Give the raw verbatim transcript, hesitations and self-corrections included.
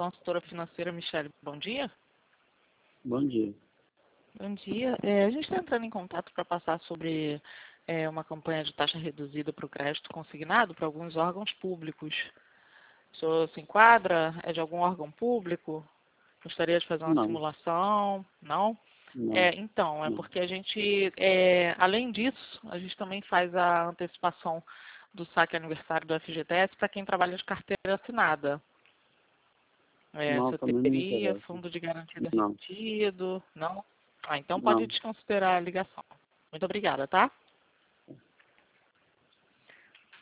consultora financeira Michele. Bom dia. Bom dia. Bom dia. É, a gente está entrando em contato para passar sobre é, uma campanha de taxa reduzida para o crédito consignado para alguns órgãos públicos. O senhor se enquadra? É de algum órgão público? Gostaria de fazer uma Não, simulação? Não? não, É, então, é não. porque a gente, é, além disso, a gente também faz a antecipação do saque aniversário do F G T S para quem trabalha de carteira assinada. É, Não, você também não me teria interessa. fundo de garantia Não, derretido? Não? Ah, então pode não. desconsiderar a ligação. Muito obrigada, tá?